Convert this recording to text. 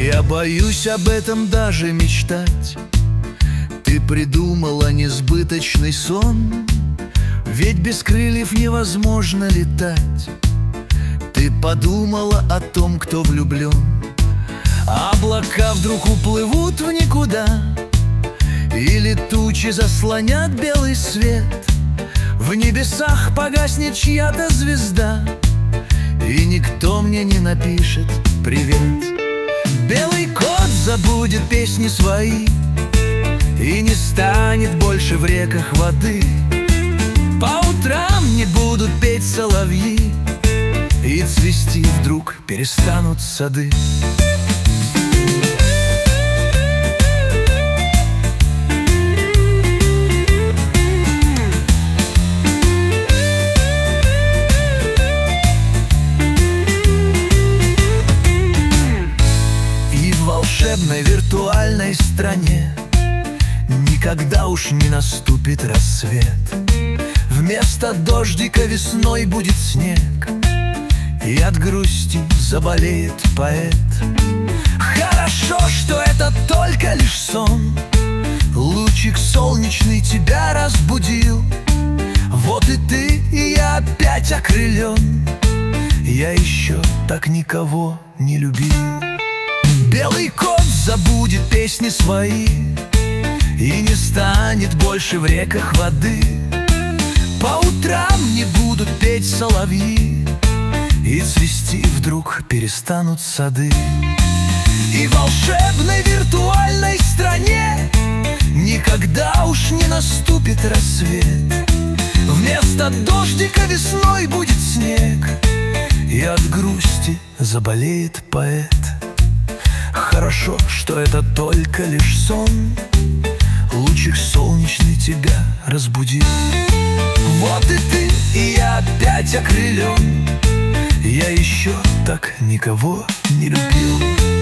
Я боюсь об этом даже мечтать. Ты придумала несбыточный сон, ведь без крыльев невозможно летать. Ты подумала о том, кто влюблен. Облака вдруг уплывут в никуда, или тучи заслонят белый свет. В небесах погаснет чья-то звезда, и никто мне не напишет «Привет». Белый кот забудет песни свои и не станет больше в реках воды. По утрам не будут петь соловьи, и цвести вдруг перестанут сады. И в волшебной виртуальной стране никогда уж не наступит рассвет. Вместо дождика весной будет снег, и от грусти заболеет поэт. Хорошо, что это только лишь сон. Лучик солнечный тебя разбудил. Вот и ты, и я опять окрылен. Я еще так никого не любил. Белый кот забудет песни свои и не станет больше в реках воды. По утрам не будут петь соловьи, и цвести вдруг перестанут сады. И в волшебной виртуальной стране никогда уж не наступит рассвет. Вместо дождика весной будет снег, и от грусти заболеет поэт. Хорошо, что это только лишь сон. Лучик солнечный тебя разбудил. Вот и ты, и я опять окрылен. Я еще так никого не любил.